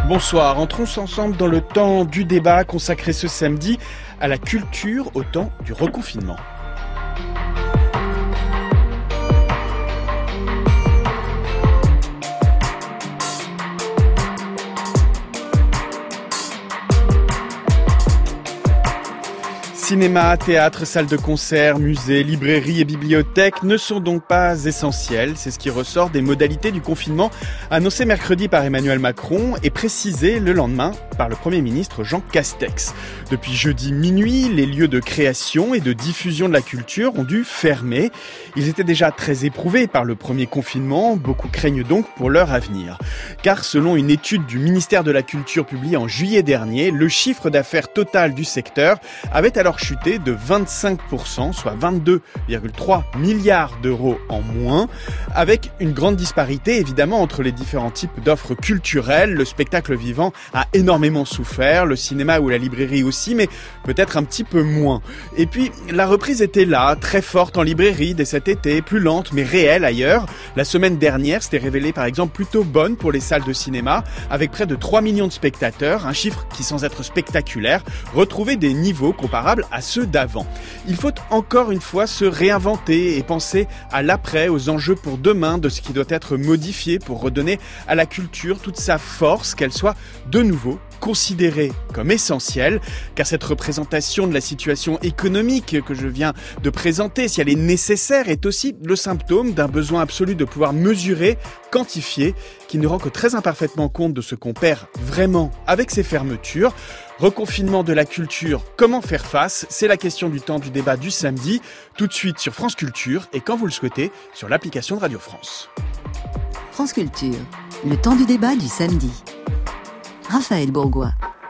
Bonsoir, entrons ensemble dans le temps du débat consacré ce samedi à la culture au temps du reconfinement. Cinéma, théâtre, salles de concert, musées, librairies et bibliothèques ne sont donc pas essentiels. C'est ce qui ressort des modalités du confinement annoncé mercredi par Emmanuel Macron et précisé le lendemain par le Premier ministre Jean Castex. Depuis jeudi minuit, les lieux de création et de diffusion de la culture ont dû fermer. Ils étaient déjà très éprouvés par le premier confinement. Beaucoup craignent donc pour leur avenir. Car selon une étude du ministère de la Culture publiée en juillet dernier, le chiffre d'affaires total du secteur avait alors chuté de 25%, soit 22,3 milliards d'euros en moins, avec une grande disparité évidemment entre les différents types d'offres culturelles. Le spectacle vivant a énormément souffert, le cinéma ou la librairie aussi, mais peut-être un petit peu moins. Et puis, la reprise était là, très forte en librairie dès cet été, plus lente mais réelle ailleurs. La semaine dernière s'était révélée par exemple plutôt bonne pour les salles de cinéma, avec près de 3 millions de spectateurs, un chiffre qui, sans être spectaculaire, retrouvait des niveaux comparables à ceux d'avant. Il faut encore une fois se réinventer et penser à l'après, aux enjeux pour demain, de ce qui doit être modifié pour redonner à la culture toute sa force, qu'elle soit de nouveau considérée comme essentielle, car cette représentation de la situation économique que je viens de présenter, si elle est nécessaire, est aussi le symptôme d'un besoin absolu de pouvoir mesurer, quantifier, qui ne rend que très imparfaitement compte de ce qu'on perd vraiment avec ces fermetures. Reconfinement de la culture, comment faire face? C'est la question du temps du débat du samedi, tout de suite sur France Culture et quand vous le souhaitez, sur l'application de Radio France. France Culture, le temps du débat du samedi. Raphaël Bourgois.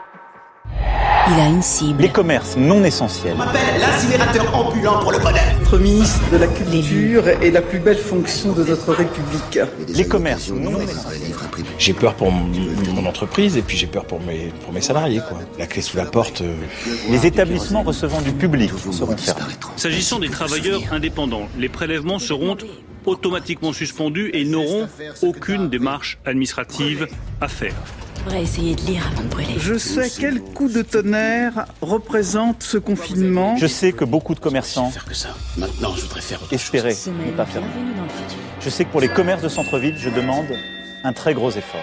Il a une cible. Les commerces non essentiels. On m'appelle l'incinérateur ambulant pour le bonheur. Notre ministre de la Culture est la plus belle fonction de notre République. Les commerces non essentiels. J'ai peur pour mon entreprise et puis j'ai peur pour mes salariés, quoi. La clé sous la porte. Les établissements recevant du public seront fermés. S'agissant des travailleurs indépendants, les prélèvements seront automatiquement suspendus et n'auront aucune démarche administrative à faire. On va essayer de lire avant de brûler. Je sais quel coup de tonnerre représente ce confinement. Je sais que beaucoup de commerçants Faire que ça. Maintenant, je voudrais faire espéraient ne pas fermer. Je sais que pour les commerces de centre-ville, je demande un très gros effort.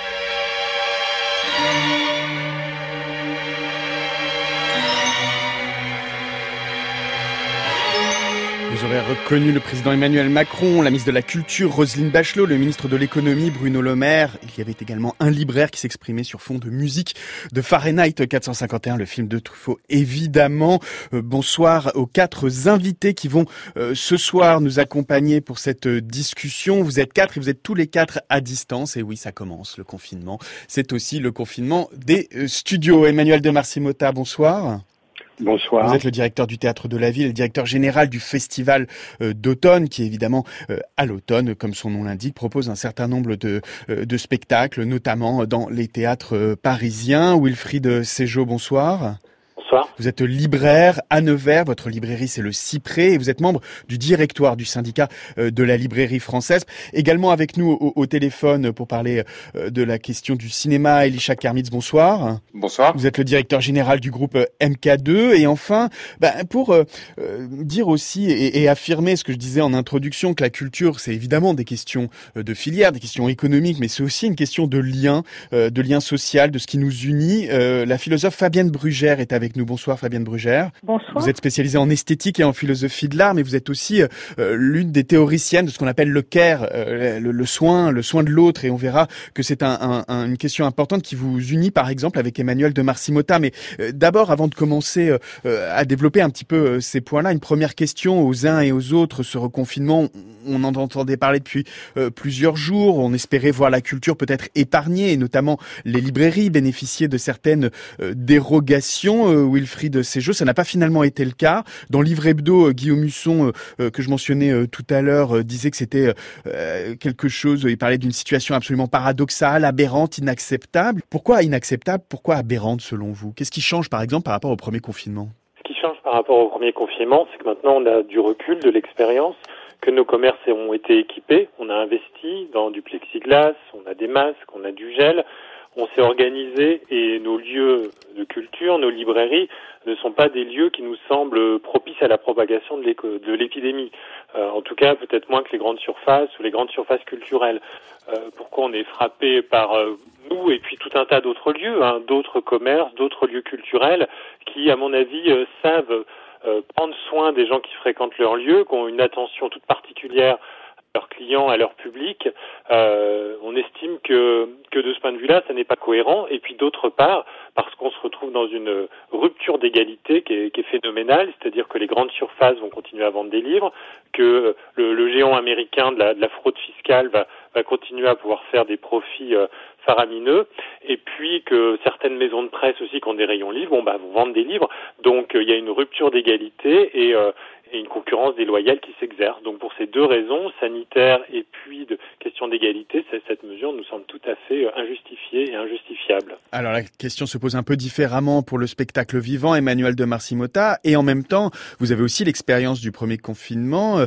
Vous aurez reconnu le président Emmanuel Macron, la ministre de la Culture Roselyne Bachelot, le ministre de l'Économie Bruno Le Maire. Il y avait également un libraire qui s'exprimait sur fond de musique de Fahrenheit 451, le film de Truffaut évidemment. Bonsoir aux 4 invités qui vont ce soir nous accompagner pour cette discussion. Vous êtes 4 et vous êtes tous les 4 à distance. Et oui, ça commence, le confinement. C'est aussi le confinement des studios. Emmanuel de Marcy-Motta, bonsoir. Bonsoir. Vous êtes le directeur du Théâtre de la Ville, le directeur général du Festival d'automne, qui évidemment, à l'automne, comme son nom l'indique, propose un certain nombre de spectacles, notamment dans les théâtres parisiens. Wilfried Séjot, bonsoir. Bonsoir. Vous êtes libraire à Nevers, votre librairie c'est le Cyprès et vous êtes membre du directoire du syndicat de la librairie française. Également avec nous au téléphone pour parler de la question du cinéma, Elisha Kermitz, bonsoir. Bonsoir. Vous êtes le directeur général du groupe MK2 et enfin, pour dire aussi et affirmer ce que je disais en introduction, que la culture c'est évidemment des questions de filière, des questions économiques, mais c'est aussi une question de lien social, de ce qui nous unit. La philosophe Fabienne Brugère est avec nous. Bonsoir Fabienne Brugère. Bonsoir. Vous êtes spécialisée en esthétique et en philosophie de l'art, mais vous êtes aussi l'une des théoriciennes de ce qu'on appelle le care, le soin de l'autre. Et on verra que c'est une question importante qui vous unit par exemple avec Emmanuel de Marcy-Motta. Mais d'abord, avant de commencer à développer un petit peu ces points-là, une première question aux uns et aux autres. Ce reconfinement, on en entendait parler depuis plusieurs jours. On espérait voir la culture peut-être épargnée, et notamment les librairies bénéficier de certaines dérogations. Wilfried Séjot, ça n'a pas finalement été le cas. Dans Livre Hebdo, Guillaume Husson, que je mentionnais tout à l'heure, disait que c'était quelque chose, il parlait d'une situation absolument paradoxale, aberrante, inacceptable. Pourquoi inacceptable? Pourquoi aberrante selon vous? Qu'est-ce qui change par exemple par rapport au premier confinement? Ce qui change par rapport au premier confinement, c'est que maintenant on a du recul, de l'expérience, que nos commerces ont été équipés, on a investi dans du plexiglas, on a des masques, on a du gel. on s'est organisé et nos lieux de culture, nos librairies, ne sont pas des lieux qui nous semblent propices à la propagation de l'épidémie. En tout cas, peut-être moins que les grandes surfaces ou les grandes surfaces culturelles. Pourquoi on est frappé par nous et puis tout un tas d'autres lieux, d'autres commerces, d'autres lieux culturels qui, à mon avis, savent prendre soin des gens qui fréquentent leurs lieux, qui ont une attention toute particulière à leurs clients, à leur public. On estime que de ce point de vue-là, ça n'est pas cohérent. Et puis d'autre part, parce qu'on se retrouve dans une rupture d'égalité qui est phénoménale, c'est-à-dire que les grandes surfaces vont continuer à vendre des livres, que le géant américain de la fraude fiscale va continuer à pouvoir faire des profits faramineux, et puis que certaines maisons de presse aussi qui ont des rayons livres, vont vendre des livres. Donc il y a une rupture d'égalité et une concurrence déloyale qui s'exerce. Donc pour ces deux raisons, sanitaires et puis de question d'égalité, cette mesure nous semble tout à fait injustifiée et injustifiable. Alors la question se pose un peu différemment pour le spectacle vivant, Emmanuel de Marcy-Motta, et en même temps, vous avez aussi l'expérience du premier confinement.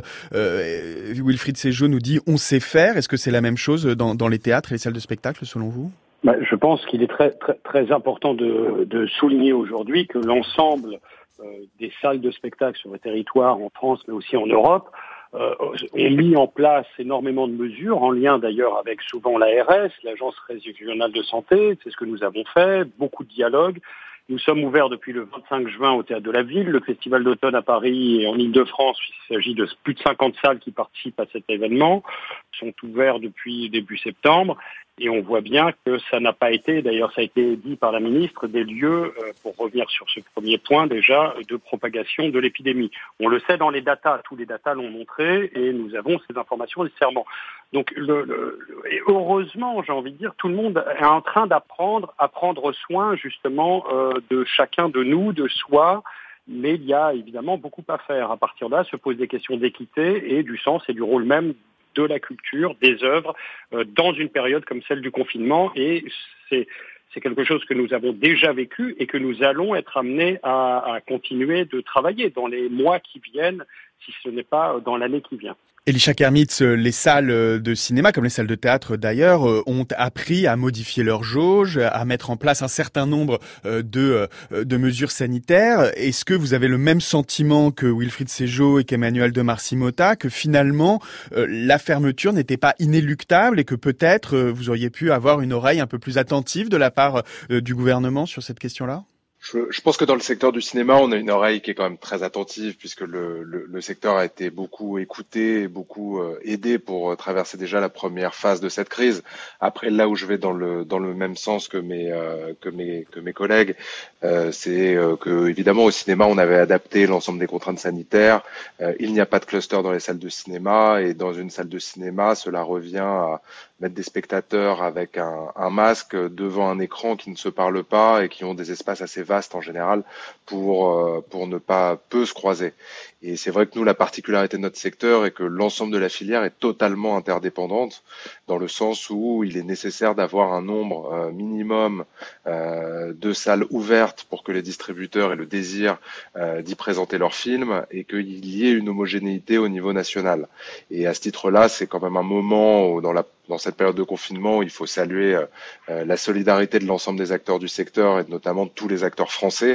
Wilfried Séjeau nous dit « on sait faire ». Est-ce que c'est la même chose dans les théâtres et les salles de spectacle selon vous ? Je pense qu'il est très, très, très important de souligner aujourd'hui que l'ensemble des salles de spectacle sur le territoire en France, mais aussi en Europe, ont mis en place énormément de mesures, en lien d'ailleurs avec souvent l'ARS, l'Agence régionale de santé. C'est ce que nous avons fait, beaucoup de dialogues. Nous sommes ouverts depuis le 25 juin au Théâtre de la Ville, le Festival d'automne à Paris et en Ile-de-France. Il s'agit de plus de 50 salles qui participent à cet événement, sont ouverts depuis début septembre. Et on voit bien que ça n'a pas été, d'ailleurs ça a été dit par la ministre, des lieux, pour revenir sur ce premier point déjà, de propagation de l'épidémie. On le sait dans les datas, tous les datas l'ont montré et nous avons ces informations nécessairement. Donc et heureusement, j'ai envie de dire, tout le monde est en train d'apprendre à prendre soin justement de chacun de nous, de soi. Mais il y a évidemment beaucoup à faire. À partir de là, se posent des questions d'équité et du sens et du rôle même de la culture, des œuvres, dans une période comme celle du confinement. Et c'est quelque chose que nous avons déjà vécu et que nous allons être amenés à continuer de travailler dans les mois qui viennent, si ce n'est pas dans l'année qui vient. Elisha Kermitz, les salles de cinéma, comme les salles de théâtre d'ailleurs, ont appris à modifier leur jauge, à mettre en place un certain nombre de mesures sanitaires. Est-ce que vous avez le même sentiment que Wilfried Séjeau et qu'Emmanuel de Marcy-Motta, que finalement la fermeture n'était pas inéluctable et que peut-être vous auriez pu avoir une oreille un peu plus attentive de la part du gouvernement sur cette question-là ? Je pense que dans le secteur du cinéma, on a une oreille qui est quand même très attentive puisque le secteur a été beaucoup écouté, beaucoup aidé pour traverser déjà la première phase de cette crise. Après, là où je vais dans le même sens que mes collègues, c'est que évidemment au cinéma, on avait adapté l'ensemble des contraintes sanitaires. Il n'y a pas de cluster dans les salles de cinéma et dans une salle de cinéma, cela revient à mettre des spectateurs avec un masque devant un écran qui ne se parle pas et qui ont des espaces assez vastes en général pour ne pas peu se croiser. Et c'est vrai que nous, la particularité de notre secteur est que l'ensemble de la filière est totalement interdépendante dans le sens où il est nécessaire d'avoir un nombre minimum de salles ouvertes pour que les distributeurs aient le désir d'y présenter leurs films et qu'il y ait une homogénéité au niveau national. Et à ce titre-là, c'est quand même un moment où dans cette période de confinement où il faut saluer la solidarité de l'ensemble des acteurs du secteur et notamment de tous les acteurs français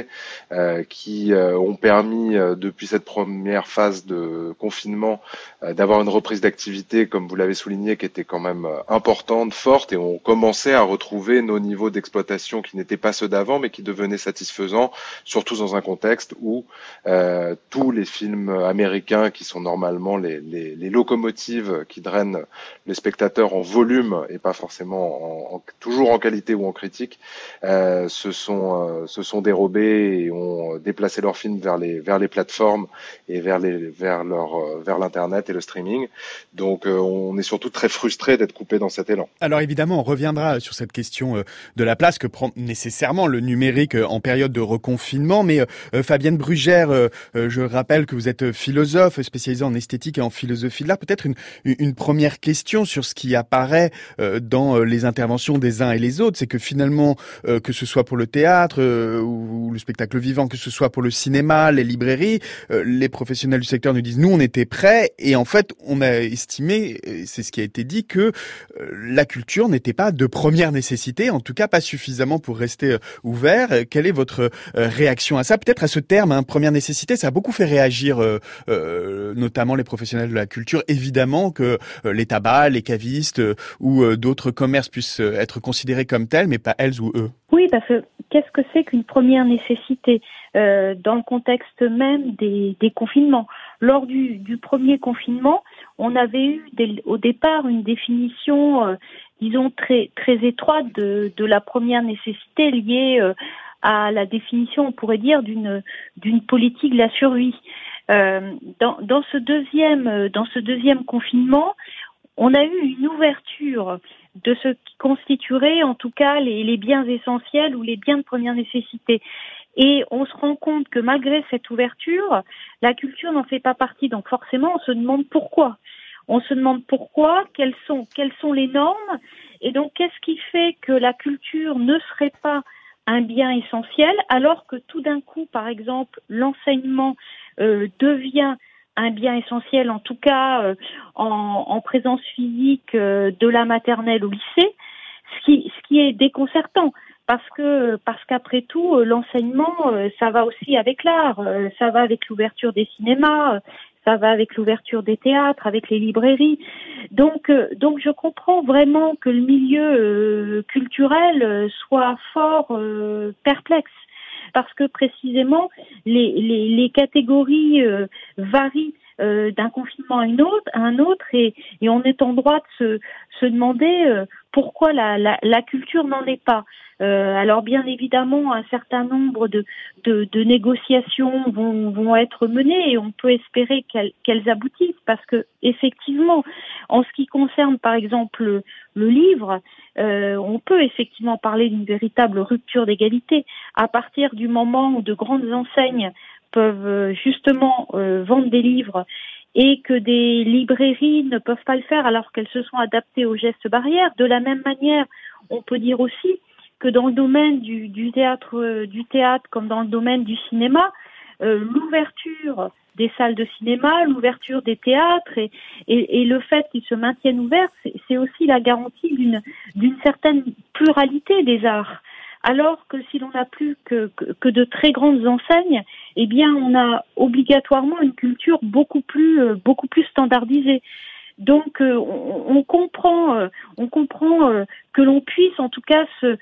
qui ont permis depuis cette première phase de confinement d'avoir une reprise d'activité, comme vous l'avez souligné, qui était quand même importante, forte, et on commençait à retrouver nos niveaux d'exploitation qui n'étaient pas ceux d'avant, mais qui devenaient satisfaisants, surtout dans un contexte où tous les films américains, qui sont normalement les locomotives qui drainent les spectateurs en volume et pas forcément toujours en qualité ou en critique, se sont dérobés et ont déplacé leurs films vers les plateformes et vers l'internet et le streaming. Donc on est surtout très frustré d'être coupé dans cet élan. Alors évidemment, on reviendra sur cette question de la place que prend nécessairement le numérique en période de reconfinement, mais Fabienne Brugère, je rappelle que vous êtes philosophe spécialisée en esthétique et en philosophie de l'art. Peut-être une première question sur ce qui apparaît dans les interventions des uns et les autres, c'est que finalement, que ce soit pour le théâtre ou ou le spectacle vivant, que ce soit pour le cinéma, les librairies, les professionnels du secteur nous disent nous on était prêts et en fait on a estimé, c'est ce qui a été dit, que la culture n'était pas de première nécessité, en tout cas pas suffisamment pour rester ouvert. Quelle est votre réaction à ça? Peut-être à ce terme, première nécessité, ça a beaucoup fait réagir notamment les professionnels de la culture. Évidemment que les tabacs, les cavistes ou d'autres commerces puissent être considérés comme tels, mais pas elles ou eux. Oui, parce que qu'est-ce que c'est qu'une première nécessité dans le contexte même des confinements? Lors du premier confinement, on avait eu au départ une définition, disons, très, très étroite de la première nécessité liée à la définition, on pourrait dire, d'une politique de la survie. Dans ce deuxième confinement, on a eu une ouverture de ce qui constituerait en tout cas les biens essentiels ou les biens de première nécessité. Et on se rend compte que malgré cette ouverture, la culture n'en fait pas partie. Donc forcément, on se demande pourquoi. On se demande pourquoi, quelles sont les normes, et donc qu'est-ce qui fait que la culture ne serait pas un bien essentiel, alors que tout d'un coup, par exemple, l'enseignement devient un bien essentiel, en tout cas en présence physique de la maternelle au lycée, ce qui est déconcertant. Parce qu'après tout, l'enseignement, ça va aussi avec l'art, ça va avec l'ouverture des cinémas, ça va avec l'ouverture des théâtres, avec les librairies. Donc je comprends vraiment que le milieu culturel soit fort perplexe, parce que précisément les catégories varient d'un confinement à un autre, et on est en droit de se demander pourquoi la culture n'en est pas. Alors bien évidemment, un certain nombre de négociations vont être menées, et on peut espérer qu'elles aboutissent, parce que effectivement, en ce qui concerne par exemple le livre, on peut effectivement parler d'une véritable rupture d'égalité à partir du moment où de grandes enseignes peuvent justement vendre des livres et que des librairies ne peuvent pas le faire alors qu'elles se sont adaptées aux gestes barrières. De la même manière, on peut dire aussi que dans le domaine du théâtre comme dans le domaine du cinéma, l'ouverture des salles de cinéma, l'ouverture des théâtres et le fait qu'ils se maintiennent ouverts, c'est aussi la garantie d'une certaine pluralité des arts. Alors que si l'on n'a plus que de très grandes enseignes, eh bien on a obligatoirement une culture beaucoup plus standardisée. Donc on comprend que l'on puisse en tout cas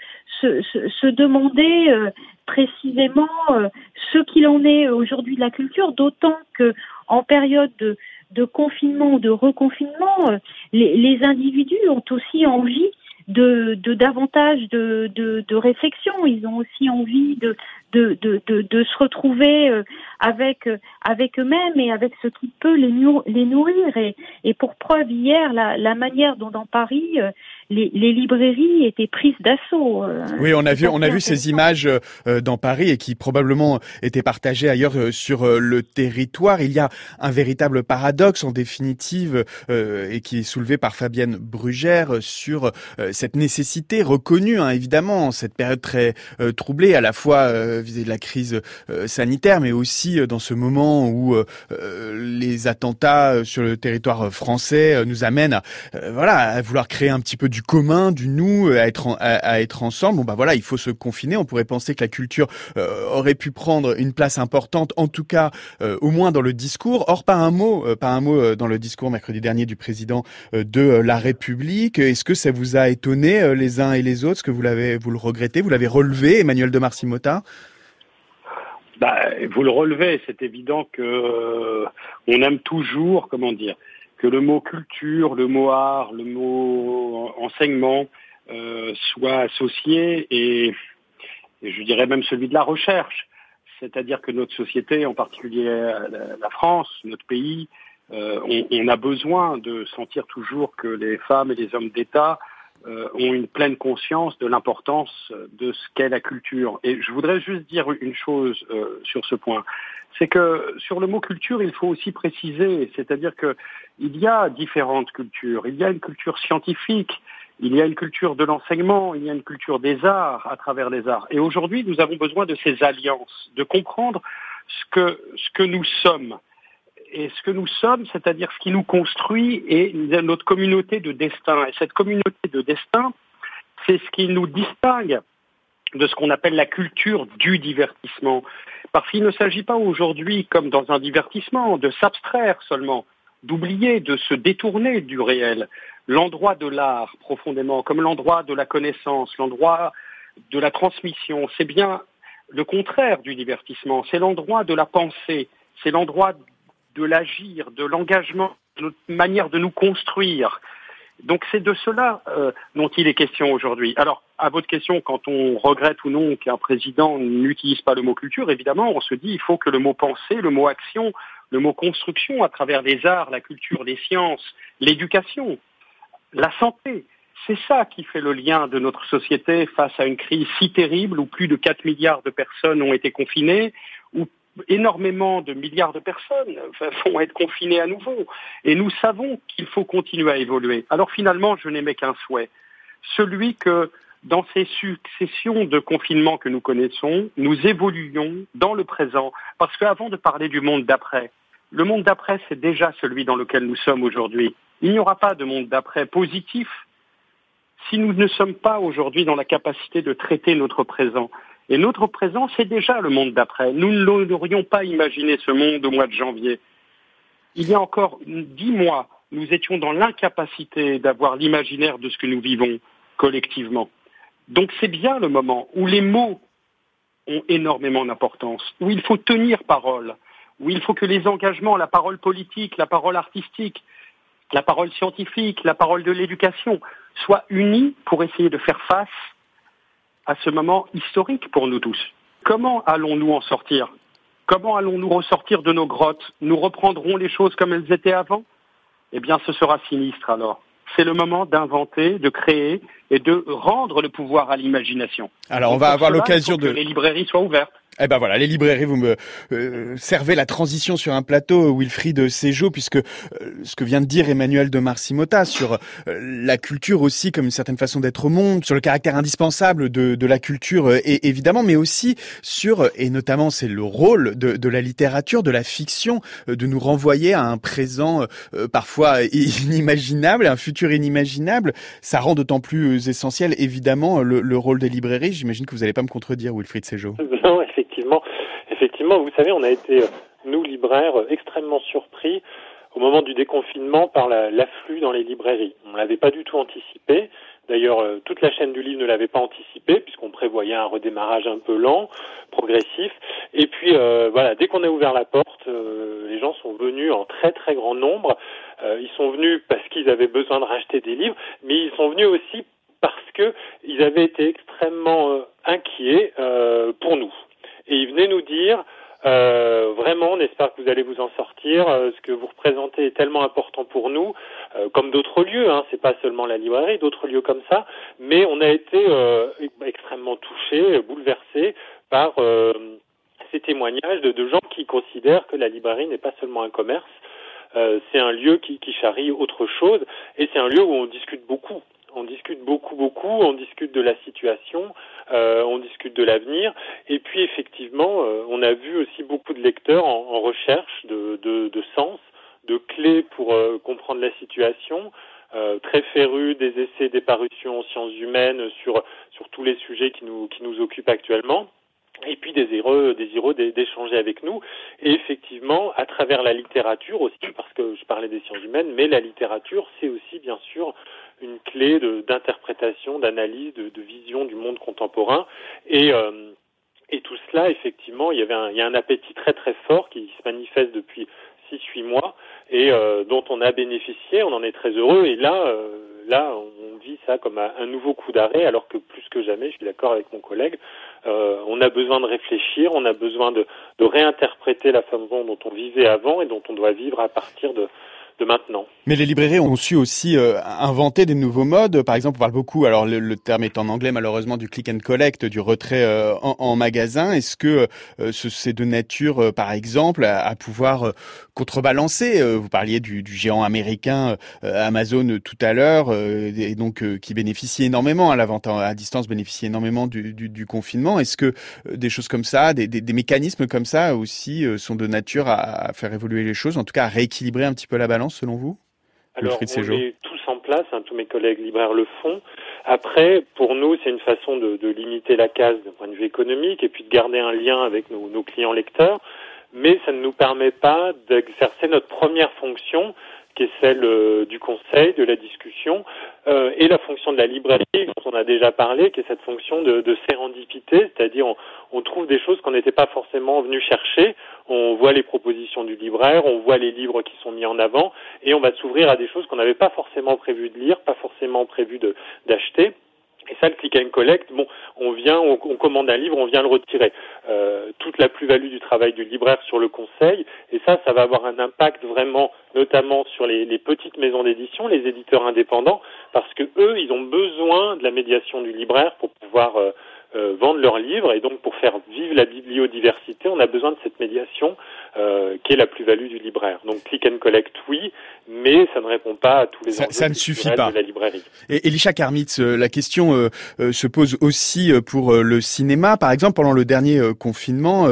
se demander précisément ce qu'il en est aujourd'hui de la culture, d'autant que en période de confinement ou de reconfinement, les individus ont aussi envie de davantage de réflexion. Ils ont aussi envie de se retrouver avec eux-mêmes et avec ce qui peut les nourrir. Et pour preuve, hier, la manière dont dans Paris les librairies étaient prises d'assaut. Oui, on a vu ces images dans Paris, et qui probablement étaient partagées ailleurs sur le territoire. Il y a un véritable paradoxe en définitive, et qui est soulevé par Fabienne Brugère sur cette nécessité reconnue, évidemment, en cette période très troublée, à la fois vis-à-vis de la crise sanitaire, mais aussi dans ce moment où les attentats sur le territoire français nous amènent à vouloir créer un petit peu du commun, du nous, à être ensemble. Il faut se confiner. On pourrait penser que la culture aurait pu prendre une place importante, en tout cas au moins dans le discours. Or, pas un mot dans le discours mercredi dernier du président de la République. Est-ce que ça vous a étonné les uns et les autres? Est-ce que vous le regrettez? Vous l'avez relevé, Emmanuel de Marcy-Motta? Vous le relevez, c'est évident que on aime toujours, que le mot culture, le mot art, le mot enseignement soit associé, et je dirais même celui de la recherche. C'est-à-dire que notre société, en particulier la France, notre pays, on a besoin de sentir toujours que les femmes et les hommes d'État ont une pleine conscience de l'importance de ce qu'est la culture. Et je voudrais juste dire une chose sur ce point. C'est que sur le mot culture, il faut aussi préciser, c'est-à-dire que il y a différentes cultures. Il y a une culture scientifique, il y a une culture de l'enseignement, il y a une culture des arts à travers les arts. Et aujourd'hui, nous avons besoin de ces alliances, de comprendre ce que nous sommes. Et ce que nous sommes, c'est-à-dire ce qui nous construit et notre communauté de destin. Et cette communauté de destin, c'est ce qui nous distingue de ce qu'on appelle la culture du divertissement. Parce qu'il ne s'agit pas aujourd'hui, comme dans un divertissement, de s'abstraire seulement, d'oublier, de se détourner du réel. L'endroit de l'art, profondément, comme l'endroit de la connaissance, l'endroit de la transmission, c'est bien le contraire du divertissement. C'est l'endroit de la pensée, c'est l'endroit de l'agir, de l'engagement, de notre manière de nous construire. Donc c'est de cela dont il est question aujourd'hui. Alors, à votre question, quand on regrette ou non qu'un président n'utilise pas le mot culture, évidemment, on se dit il faut que le mot pensée, le mot action, le mot construction à travers les arts, la culture, les sciences, l'éducation, la santé, c'est ça qui fait le lien de notre société face à une crise si terrible où plus de 4 milliards de personnes ont été confinées, où énormément de milliards de personnes vont être confinées à nouveau. Et nous savons qu'il faut continuer à évoluer. Alors finalement, je n'aimais qu'un souhait. Celui que, dans ces successions de confinements que nous connaissons, nous évoluions dans le présent. Parce qu'avant de parler du monde d'après, le monde d'après, c'est déjà celui dans lequel nous sommes aujourd'hui. Il n'y aura pas de monde d'après positif si nous ne sommes pas aujourd'hui dans la capacité de traiter notre présent. Et notre présent, c'est déjà le monde d'après. Nous n'aurions pas imaginé ce monde au mois de janvier. Il y a encore 10 mois, nous étions dans l'incapacité d'avoir l'imaginaire de ce que nous vivons collectivement. Donc c'est bien le moment où les mots ont énormément d'importance, où il faut tenir parole, où il faut que les engagements, la parole politique, la parole artistique, la parole scientifique, la parole de l'éducation soient unis pour essayer de faire face à ce moment historique pour nous tous. Comment allons-nous en sortir ? Comment allons-nous ressortir de nos grottes ? Nous reprendrons les choses comme elles étaient avant ? Eh bien, ce sera sinistre alors. C'est le moment d'inventer, de créer et de rendre le pouvoir à l'imagination. Alors, on va avoir l'occasion de... que les librairies soient ouvertes. Eh ben voilà, les librairies, vous me servez la transition sur un plateau, Wilfried Séjot, puisque ce que vient de dire Emmanuel de Marcy-Motta sur la culture aussi comme une certaine façon d'être au monde, sur le caractère indispensable de la culture évidemment, mais aussi sur, et notamment c'est le rôle de la littérature, de la fiction, de nous renvoyer à un présent parfois inimaginable, un futur inimaginable. Ça rend d'autant plus essentiel évidemment le rôle des librairies. J'imagine que vous n'allez pas me contredire, Wilfried Séjot. Non, effectivement, vous savez, on a été, nous, libraires, extrêmement surpris au moment du déconfinement par l'afflux dans les librairies. On ne l'avait pas du tout anticipé. D'ailleurs, toute la chaîne du livre ne l'avait pas anticipé, puisqu'on prévoyait un redémarrage un peu lent, progressif. Et puis, voilà, dès qu'on a ouvert la porte, les gens sont venus en très très grand nombre. Ils sont venus parce qu'ils avaient besoin de racheter des livres, mais ils sont venus aussi parce qu'ils avaient été extrêmement inquiets pour nous. Et ils venaient nous dire, vraiment, on espère que vous allez vous en sortir, ce que vous représentez est tellement important pour nous, comme d'autres lieux, hein, c'est pas seulement la librairie, d'autres lieux comme ça, mais on a été extrêmement touchés, bouleversés par ces témoignages de gens qui considèrent que la librairie n'est pas seulement un commerce, c'est un lieu qui charrie autre chose, et c'est un lieu où on discute beaucoup. On discute beaucoup, on discute de la situation, on discute de l'avenir. Et puis effectivement, on a vu aussi beaucoup de lecteurs en recherche de sens, de clés pour comprendre la situation, très férus des essais, des parutions en sciences humaines sur tous les sujets qui nous occupent actuellement. Et puis désireux d'échanger avec nous. Et effectivement, à travers la littérature aussi, parce que je parlais des sciences humaines, mais la littérature, c'est aussi bien sûr une clé d'interprétation, d'analyse, de vision du monde contemporain. Et tout cela, effectivement, il y a un appétit très très fort qui se manifeste depuis 6-8 mois et dont on a bénéficié, on en est très heureux. Et là, on vit ça comme un nouveau coup d'arrêt, alors que plus que jamais, je suis d'accord avec mon collègue, on a besoin de réfléchir, on a besoin de réinterpréter la façon dont on vivait avant et dont on doit vivre à partir de maintenant. Mais les librairies ont su aussi inventer des nouveaux modes. Par exemple, on parle beaucoup, alors le terme est en anglais malheureusement, du click and collect, du retrait en magasin. Est-ce que c'est de nature, par exemple, à pouvoir contrebalancer vous parliez du géant américain Amazon tout à l'heure, et donc qui bénéficie énormément, la vente à distance bénéficie énormément du confinement. Est-ce que des choses comme ça, des mécanismes comme ça aussi sont de nature à faire évoluer les choses, en tout cas à rééquilibrer un petit peu la balance selon vous? Alors, on met tous en place, tous mes collègues libraires le font. Après, pour nous, c'est une façon de limiter la casse d'un point de vue économique et puis de garder un lien avec nos clients lecteurs. Mais ça ne nous permet pas d'exercer notre première fonction, qui est celle du conseil, de la discussion, et la fonction de la librairie, dont on a déjà parlé, qui est cette fonction de sérendipité, c'est-à-dire on trouve des choses qu'on n'était pas forcément venu chercher, on voit les propositions du libraire, on voit les livres qui sont mis en avant, et on va s'ouvrir à des choses qu'on n'avait pas forcément prévu de lire, pas forcément prévu d'acheter. Et ça, le click and collect, on commande un livre, on vient le retirer. Toute la plus-value du travail du libraire sur le conseil, et ça va avoir un impact vraiment, notamment sur les petites maisons d'édition, les éditeurs indépendants, parce que eux, ils ont besoin de la médiation du libraire pour pouvoir vendre leurs livres, et donc pour faire vivre la bibliodiversité, on a besoin de cette médiation qui est la plus-value du libraire. Donc click and collect, oui, mais ça ne répond pas à tous les enjeux ça ne suffit pas. De la librairie. Et Elisha Karmitz, la question se pose aussi pour le cinéma. Par exemple, pendant le dernier confinement,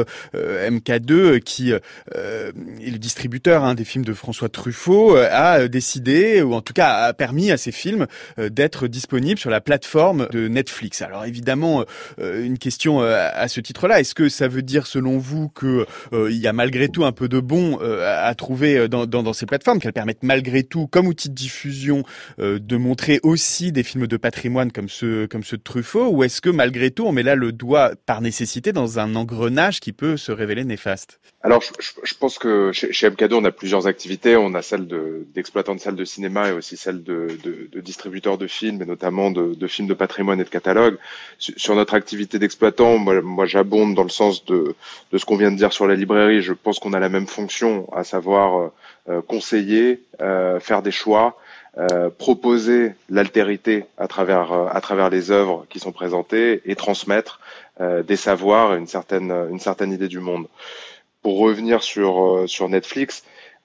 MK2, qui est le distributeur des films de François Truffaut, a décidé, ou en tout cas a permis à ces films d'être disponibles sur la plateforme de Netflix. Alors évidemment, une question à ce titre-là, est-ce que ça veut dire selon vous que il y a malgré tout un peu de bon à trouver dans ces plateformes, qu'elles permettent malgré tout, comme outil de diffusion, de montrer aussi des films de patrimoine comme ceux de Truffaut, ou est-ce que malgré tout on met là le doigt par nécessité dans un engrenage qui peut se révéler néfaste? Alors je pense que chez MK2 on a plusieurs activités, on a celle d'exploitant de salles de cinéma et aussi celle de distributeurs de films, et notamment de films de patrimoine et de catalogue. Sur notre activité d'exploitant, moi j'abonde dans le sens de ce qu'on vient de dire sur la librairie. Je pense qu'on a la même fonction, à savoir conseiller, faire des choix, proposer l'altérité à travers les œuvres qui sont présentées et transmettre des savoirs et une certaine idée du monde. Pour revenir sur Netflix,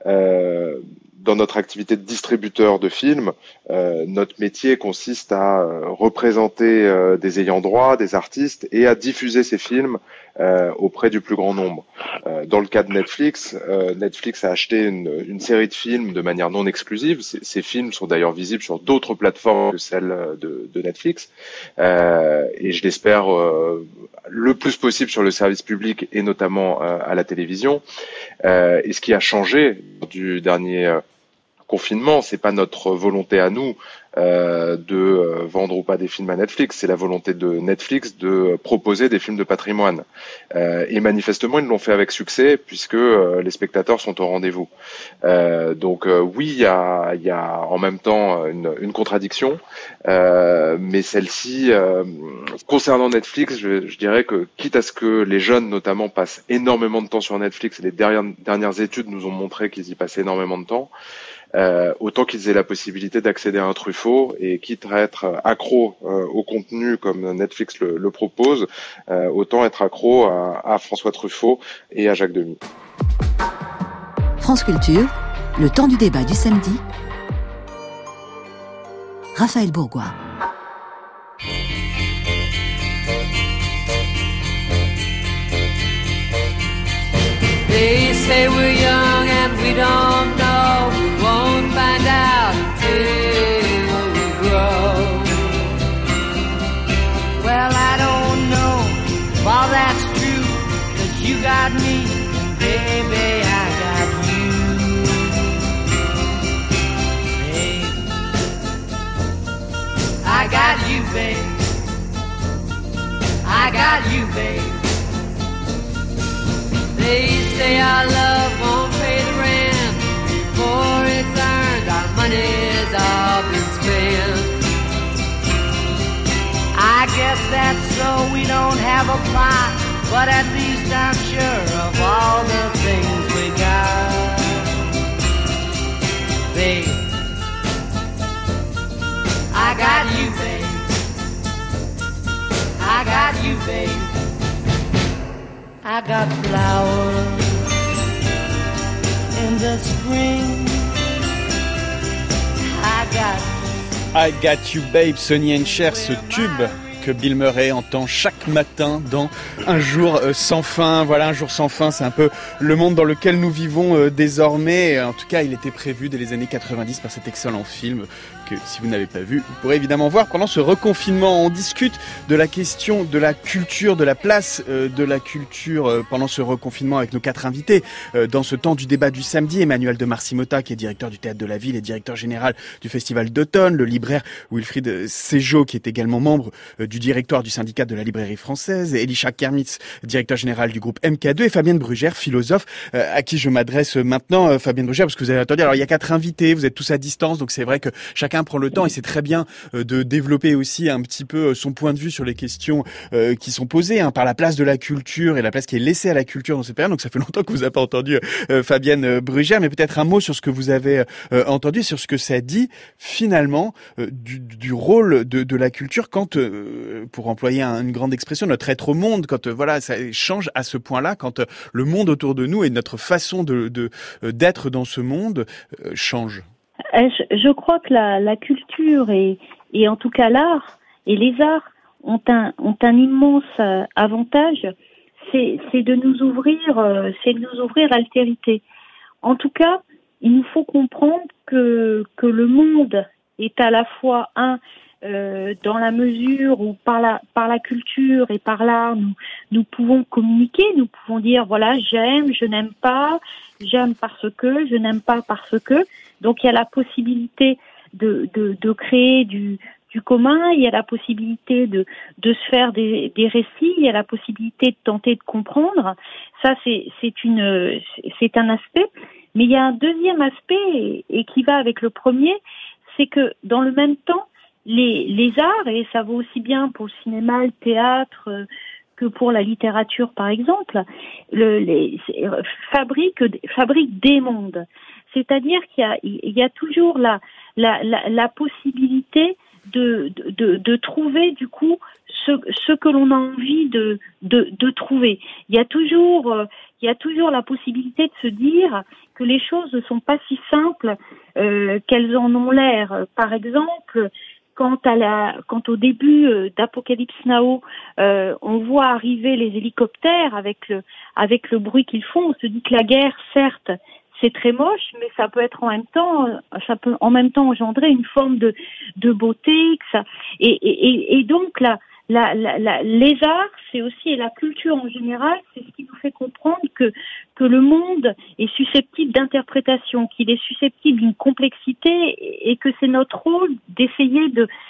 dans notre activité de distributeur de films, notre métier consiste à représenter des ayants droit, des artistes, et à diffuser ces films auprès du plus grand nombre. Dans le cas de Netflix, Netflix a acheté une série de films de manière non exclusive. Ces films sont d'ailleurs visibles sur d'autres plateformes que celles de Netflix, et je l'espère le plus possible sur le service public et notamment à la télévision. Et ce qui a changé du dernier confinement, c'est pas notre volonté à nous de vendre ou pas des films à Netflix, c'est la volonté de Netflix de proposer des films de patrimoine. Et manifestement, ils l'ont fait avec succès puisque les spectateurs sont au rendez-vous. Donc oui, il y a en même temps une contradiction, mais celle-ci, concernant Netflix, je dirais que quitte à ce que les jeunes notamment passent énormément de temps sur Netflix, et les dernières études nous ont montré qu'ils y passaient énormément de temps, autant qu'ils aient la possibilité d'accéder à un Truffaut, et quitte à être accro au contenu comme Netflix le propose, autant être accro à François Truffaut et à Jacques Demy. France Culture, le temps du débat du samedi. Raphaël Bourgois. They say we're young and we don't know. We won't find out until we grow. Well, I don't know if all that's true, 'cause you got me, and baby, I got you. Babe, I got you, babe. I got you, babe. They say our love won't pay the rent before it's earned. Our money's all been spent. I guess that's so we don't have a plot, but at least I'm sure of all the things we got. Babe, I got flowers in the spring. I Got You Babe, Sonny and Cher, ce tube que Bill Murray entend chaque matin dans Un jour sans fin. Voilà, Un jour sans fin, c'est un peu le monde dans lequel nous vivons désormais. En tout cas, il était prévu dès les années 90 par cet excellent film que, si vous n'avez pas vu, vous pourrez évidemment voir pendant ce reconfinement. On discute de la question de la culture, de la place de la culture pendant ce reconfinement avec nos 4 invités. Dans ce temps du débat du samedi, Emmanuel de Marcy-Motta, qui est directeur du Théâtre de la Ville et directeur général du Festival d'automne, le libraire Wilfried Séjot, qui est également membre du directoire du syndicat de la librairie française, Elisha Kermitz, directeur général du groupe MK2, et Fabienne Brugère, philosophe, à qui je m'adresse maintenant. Fabienne Brugère, parce que vous avez entendu, alors il y a 4 invités, vous êtes tous à distance, donc c'est vrai que chacun prend le temps, et c'est très bien de développer aussi un petit peu son point de vue sur les questions qui sont posées par la place de la culture et la place qui est laissée à la culture dans cette période. Donc ça fait longtemps que vous n'avez pas entendu Fabienne Brugère, mais peut-être un mot sur ce que vous avez entendu, sur ce que ça dit finalement du rôle de la culture quand, pour employer une grande expression, notre être au monde, quand voilà, ça change à ce point-là, quand le monde autour de nous et notre façon d'être dans ce monde change. Je crois que la culture et en tout cas l'art et les arts ont un immense avantage, c'est de nous ouvrir à l'altérité. En tout cas, il nous faut comprendre que le monde est à la fois dans la mesure où par la culture et par l'art nous pouvons communiquer, nous pouvons dire voilà, j'aime, je n'aime pas, j'aime parce que, je n'aime pas parce que. Donc il y a la possibilité de créer du commun, il y a la possibilité de se faire des récits, il y a la possibilité de tenter de comprendre. Ça c'est un aspect, mais il y a un deuxième aspect et qui va avec le premier, c'est que dans le même temps les arts, et ça vaut aussi bien pour le cinéma, le théâtre que pour la littérature par exemple, fabriquent des mondes. C'est-à-dire qu'il y a toujours la possibilité de trouver du coup ce que l'on a envie de trouver. Il y a toujours la possibilité de se dire que les choses ne sont pas si simples qu'elles en ont l'air. Par exemple, quand au début d'Apocalypse Now, on voit arriver les hélicoptères avec le bruit qu'ils font, on se dit que la guerre, certes, c'est très moche, mais ça peut en même temps engendrer une forme de beauté, et donc les arts, c'est aussi, et la culture en général, c'est ce qui nous fait comprendre que le monde est susceptible d'interprétation, qu'il est susceptible d'une complexité, et que c'est notre rôle d'essayer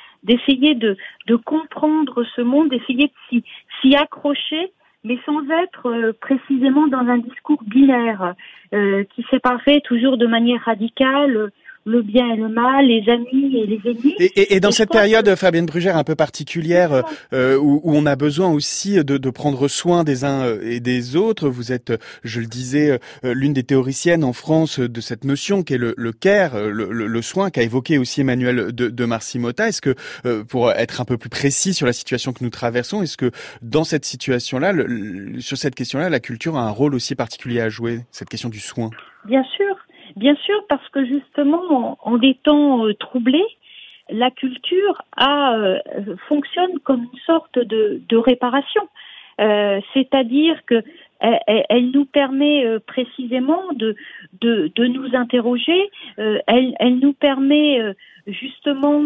de comprendre ce monde, d'essayer de s'y accrocher, mais sans être précisément dans un discours binaire qui séparerait toujours de manière radicale le bien et le mal, les amis et les ennemis. Et dans cette période, Fabienne Brugère, un peu particulière, où on a besoin aussi de prendre soin des uns et des autres, vous êtes, je le disais, l'une des théoriciennes en France de cette notion qu'est le care, le soin, qu'a évoqué aussi Emmanuel de Marcy-Motta. Est-ce que, pour être un peu plus précis sur la situation que nous traversons, est-ce que dans cette situation-là, sur cette question-là, la culture a un rôle aussi particulier à jouer, cette question du soin? Bien sûr, parce que justement, en des temps troublés, la culture fonctionne comme une sorte de réparation. C'est-à-dire que elle nous permet précisément de nous interroger. Elle nous permet justement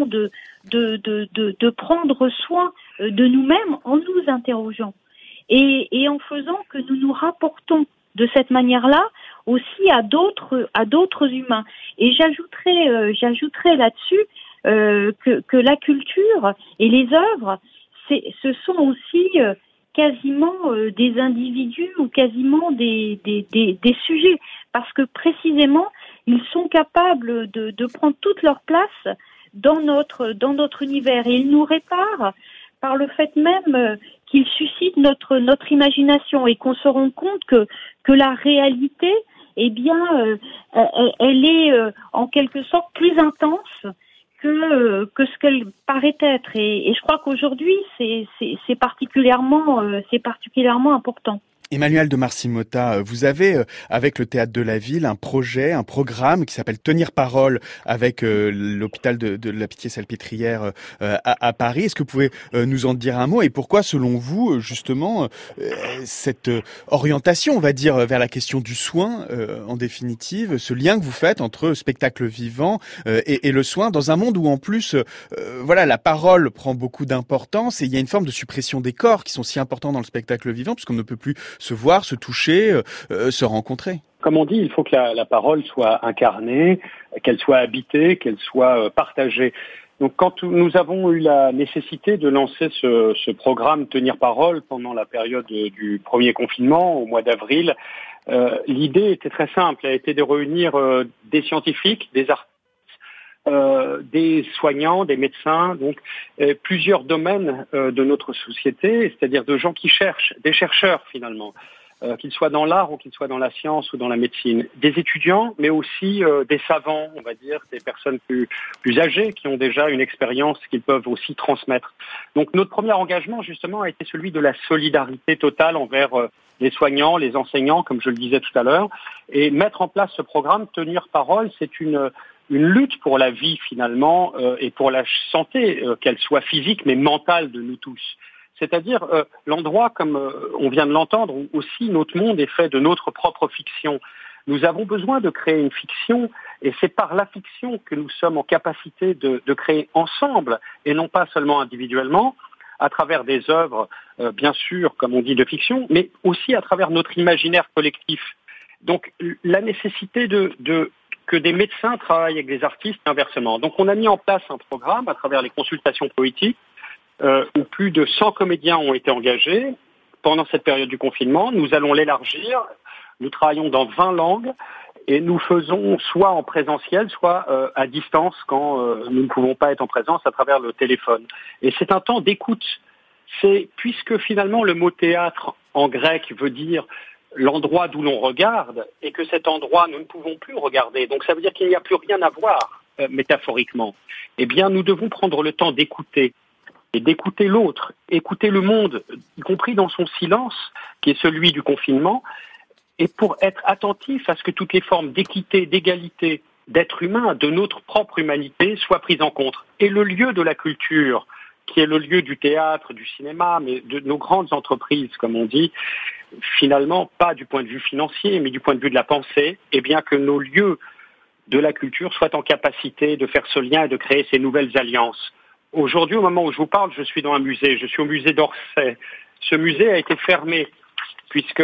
de prendre soin de nous-mêmes en nous interrogeant et en faisant que nous nous rapportons de cette manière-là aussi à d'autres humains. Et j'ajouterais là-dessus que la culture et les œuvres, ce sont aussi quasiment des individus ou quasiment des sujets, parce que précisément ils sont capables de prendre toute leur place dans notre univers, et ils nous réparent par le fait même qu'ils suscitent notre imagination, et qu'on se rend compte que la réalité, eh bien, elle est en quelque sorte plus intense que ce qu'elle paraît être. Et je crois qu'aujourd'hui, c'est particulièrement important. Emmanuel de Marcy-Motta, vous avez, avec le Théâtre de la Ville, un programme qui s'appelle Tenir Parole avec l'hôpital de la Pitié-Salpêtrière à Paris. Est-ce que vous pouvez nous en dire un mot et pourquoi, selon vous, justement, cette orientation, on va dire, vers la question du soin, en définitive, ce lien que vous faites entre spectacle vivant et le soin, dans un monde où, en plus, la parole prend beaucoup d'importance et il y a une forme de suppression des corps qui sont si importants dans le spectacle vivant, puisqu'on ne peut plus se voir, se toucher, se rencontrer. Comme on dit, il faut que la parole soit incarnée, qu'elle soit habitée, qu'elle soit partagée. Donc quand nous avons eu la nécessité de lancer ce programme Tenir Parole pendant la période du premier confinement, au mois d'avril, l'idée était très simple, elle a été de réunir des scientifiques, des artistes, des soignants, des médecins, donc plusieurs domaines de notre société, c'est-à-dire de gens qui cherchent, des chercheurs finalement, qu'ils soient dans l'art ou qu'ils soient dans la science ou dans la médecine, des étudiants, mais aussi des savants, on va dire, des personnes plus âgées qui ont déjà une expérience qu'ils peuvent aussi transmettre. Donc notre premier engagement justement a été celui de la solidarité totale envers les soignants, les enseignants, comme je le disais tout à l'heure, et mettre en place ce programme Tenir Parole, c'est une lutte pour la vie finalement et pour la santé, qu'elle soit physique mais mentale de nous tous. C'est-à-dire l'endroit, comme on vient de l'entendre, où aussi notre monde est fait de notre propre fiction. Nous avons besoin de créer une fiction et c'est par la fiction que nous sommes en capacité de créer ensemble et non pas seulement individuellement, à travers des œuvres, bien sûr, comme on dit, de fiction, mais aussi à travers notre imaginaire collectif. Donc la nécessité que des médecins travaillent avec des artistes et inversement. Donc on a mis en place un programme à travers les consultations poétiques où plus de 100 comédiens ont été engagés pendant cette période du confinement. Nous allons l'élargir. Nous travaillons dans 20 langues et nous faisons soit en présentiel, soit à distance quand nous ne pouvons pas être en présence à travers le téléphone. Et c'est un temps d'écoute. Puisque finalement le mot théâtre en grec veut dire l'endroit d'où l'on regarde, et que cet endroit, nous ne pouvons plus regarder. Donc ça veut dire qu'il n'y a plus rien à voir, métaphoriquement. Eh bien, nous devons prendre le temps d'écouter, et d'écouter l'autre, écouter le monde, y compris dans son silence, qui est celui du confinement, et pour être attentif à ce que toutes les formes d'équité, d'égalité, d'être humain, de notre propre humanité, soient prises en compte. Et le lieu de la culture, qui est le lieu du théâtre, du cinéma, mais de nos grandes entreprises, comme on dit, finalement, pas du point de vue financier, mais du point de vue de la pensée, et bien que nos lieux de la culture soient en capacité de faire ce lien et de créer ces nouvelles alliances. Aujourd'hui, au moment où je vous parle, je suis dans un musée, je suis au musée d'Orsay. Ce musée a été fermé, puisque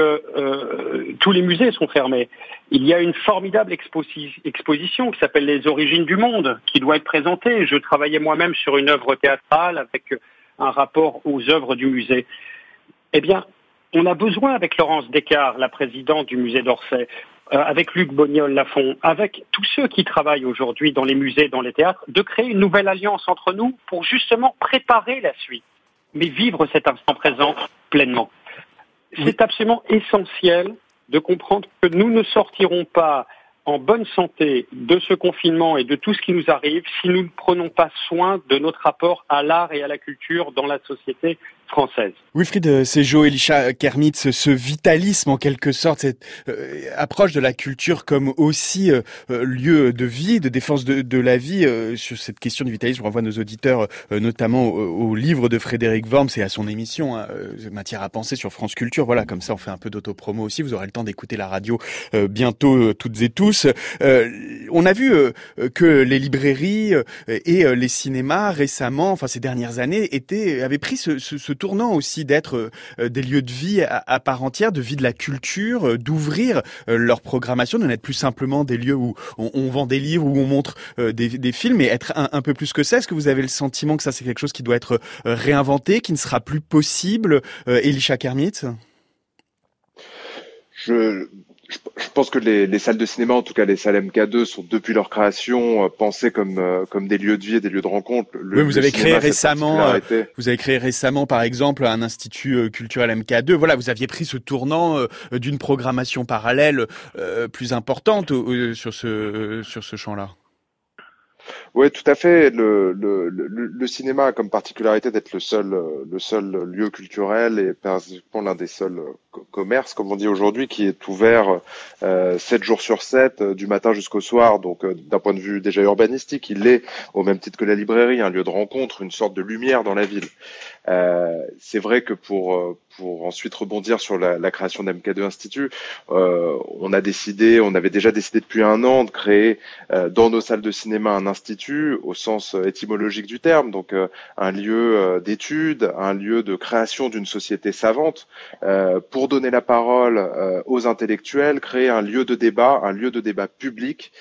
tous les musées sont fermés. Il y a une formidable exposition qui s'appelle Les Origines du Monde, qui doit être présentée. Je travaillais moi-même sur une œuvre théâtrale avec un rapport aux œuvres du musée. Eh bien, on a besoin, avec Laurence Descartes, la présidente du musée d'Orsay, avec Luc Bognol-Lafont, avec tous ceux qui travaillent aujourd'hui dans les musées, dans les théâtres, de créer une nouvelle alliance entre nous pour justement préparer la suite, mais vivre cet instant présent pleinement. C'est absolument essentiel de comprendre que nous ne sortirons pas en bonne santé de ce confinement et de tout ce qui nous arrive si nous ne prenons pas soin de notre rapport à l'art et à la culture dans la société française. Wilfried Séjeau, Elisha Kermitz, ce vitalisme en quelque sorte, cette approche de la culture comme aussi lieu de vie, de défense de la vie, sur cette question du vitalisme, je renvoie nos auditeurs notamment au livre de Frédéric Worms et à son émission Matière à penser sur France Culture. Voilà, comme ça on fait un peu d'autopromo aussi, vous aurez le temps d'écouter la radio bientôt toutes et tous. On a vu que les librairies et les cinémas récemment, enfin ces dernières années, avaient pris ce tournant aussi d'être des lieux de vie à part entière, de vie de la culture, d'ouvrir leur programmation, de n'être plus simplement des lieux où on vend des livres, où on montre des films, mais être un peu plus que ça. Est-ce que vous avez le sentiment que ça c'est quelque chose qui doit être réinventé, qui ne sera plus possible, Elisha Kermitz ? Je pense que les salles de cinéma, en tout cas les salles MK2, sont depuis leur création pensées comme des lieux de vie et des lieux de rencontre. Oui, vous avez créé récemment, par exemple, un institut culturel MK2. Voilà, vous aviez pris ce tournant d'une programmation parallèle plus importante sur ce champ-là. Oui, tout à fait. Le cinéma a comme particularité d'être le seul lieu culturel et par exemple l'un des seuls commerce, comme on dit aujourd'hui, qui est ouvert 7 jours sur 7, du matin jusqu'au soir. Donc, d'un point de vue déjà urbanistique, il est, au même titre que la librairie, un lieu de rencontre, une sorte de lumière dans la ville. C'est vrai que pour ensuite rebondir sur la création d'MK2 Institut, on avait déjà décidé depuis 1 an de créer dans nos salles de cinéma un institut au sens étymologique du terme, donc un lieu d'étude, un lieu de création d'une société savante, pour donner la parole aux intellectuels, créer un lieu de débat public,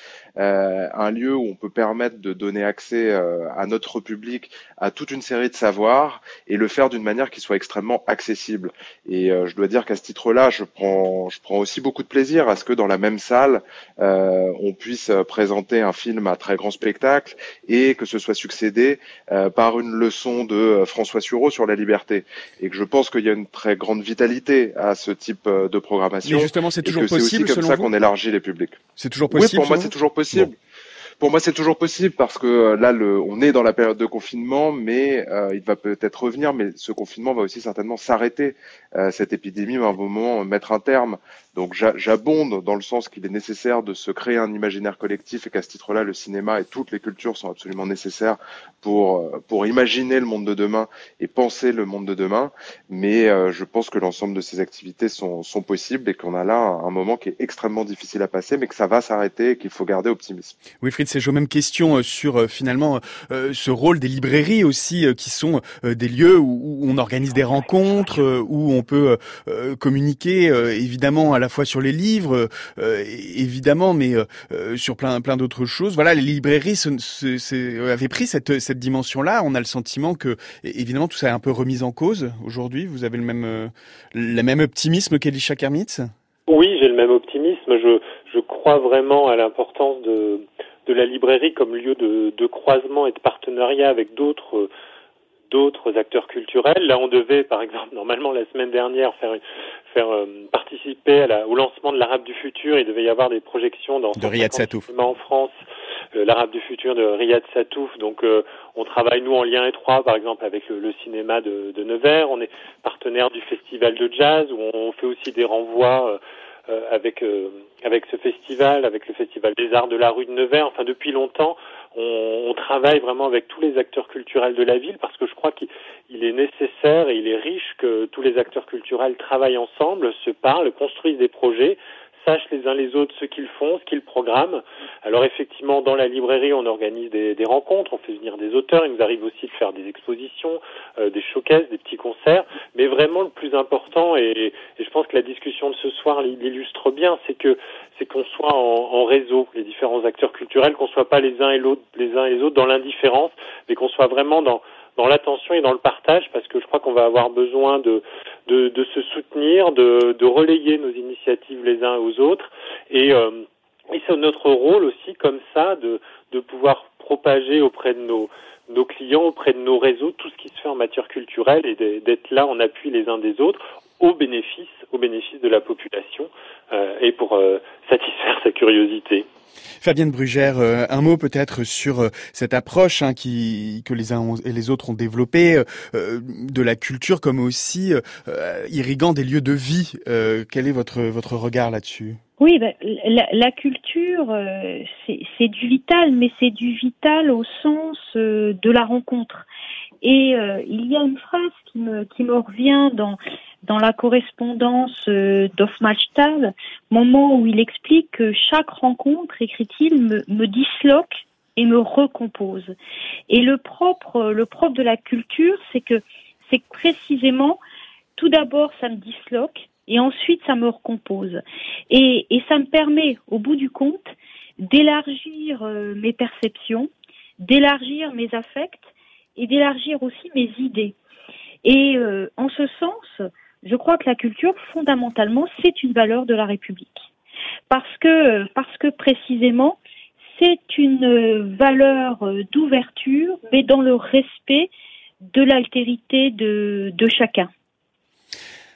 un lieu où on peut permettre de donner accès à notre public à toute une série de savoirs et le faire d'une manière qui soit extrêmement accessible. Et je dois dire qu'à ce titre-là, je prends aussi beaucoup de plaisir à ce que dans la même salle, on puisse présenter un film à très grand spectacle et que ce soit succédé par une leçon de François Sureau sur la liberté. Et que je pense qu'il y a une très grande vitalité à ce type de programmation. Mais justement, c'est toujours possible, c'est aussi comme ça qu'on élargit les publics. C'est toujours possible. Oui, pour moi, c'est toujours possible. Bon. Pour moi, c'est toujours possible parce que là, on est dans la période de confinement, mais il va peut-être revenir, mais ce confinement va aussi certainement s'arrêter. Cette épidémie va à un moment mettre un terme. Donc j'abonde dans le sens qu'il est nécessaire de se créer un imaginaire collectif et qu'à ce titre-là, le cinéma et toutes les cultures sont absolument nécessaires pour imaginer le monde de demain et penser le monde de demain. Mais je pense que l'ensemble de ces activités sont possibles et qu'on a là un moment qui est extrêmement difficile à passer, mais que ça va s'arrêter et qu'il faut garder optimisme. Wilfried Séchault, même question sur finalement ce rôle des librairies aussi, qui sont des lieux où on organise des rencontres, où on peut communiquer évidemment à la fois sur les livres, évidemment, mais sur plein d'autres choses. Voilà, les librairies avaient pris cette dimension-là. On a le sentiment que évidemment tout ça est un peu remis en cause aujourd'hui. Vous avez le même optimisme qu'Elisha Kermitz ? Oui, j'ai le même optimisme. Je crois vraiment à l'importance de la librairie comme lieu de croisement et de partenariat avec d'autres acteurs culturels. Là, on devait, par exemple, normalement la semaine dernière, faire participer au lancement de l'Arabe du futur. Il devait y avoir des projections dans de Riyad Satouf en France, l'Arabe du futur de Riyad Satouf. Donc, on travaille nous en lien étroit, par exemple, avec le cinéma de Nevers. On est partenaire du festival de jazz où on fait aussi des renvois avec ce festival, avec le festival des arts de la rue de Nevers. Enfin, depuis longtemps, on travaille vraiment avec tous les acteurs culturels de la ville parce que je crois qu'il est nécessaire et il est riche que tous les acteurs culturels travaillent ensemble, se parlent, construisent des projets, sachent les uns les autres ce qu'ils font, ce qu'ils programment. Alors effectivement, dans la librairie, on organise des rencontres, on fait venir des auteurs, il nous arrive aussi de faire des expositions, des showcases, des petits concerts, mais vraiment le plus important, et je pense que la discussion de ce soir l'illustre bien, c'est qu'on soit en réseau, les différents acteurs culturels, qu'on soit pas les uns et les autres dans l'indifférence, mais qu'on soit vraiment dans l'attention et dans le partage, parce que je crois qu'on va avoir besoin de se soutenir, de relayer nos initiatives les uns aux autres, et c'est notre rôle aussi, comme ça, de pouvoir propager auprès de nos clients, auprès de nos réseaux, tout ce qui se fait en matière culturelle et d'être là en appui les uns des autres au bénéfice de la population et pour satisfaire sa curiosité. Fabienne Brugère, un mot peut-être sur cette approche que les uns et les autres ont développée de la culture comme aussi irriguant des lieux de vie. Quel est votre regard là-dessus ? Oui, la culture, c'est du vital, mais c'est du vital au sens de la rencontre. Et il y a une phrase qui me revient dans la correspondance d'Hofmannsthal, moment où il explique que chaque rencontre, écrit-il, me disloque et me recompose. Et le propre de la culture, c'est que précisément, tout d'abord, ça me disloque, et ensuite, ça me recompose. Et ça me permet, au bout du compte, d'élargir mes perceptions, d'élargir mes affects, et d'élargir aussi mes idées. Et en ce sens, je crois que la culture, fondamentalement, c'est une valeur de la République. Parce que précisément, c'est une valeur d'ouverture, mais dans le respect de l'altérité de chacun.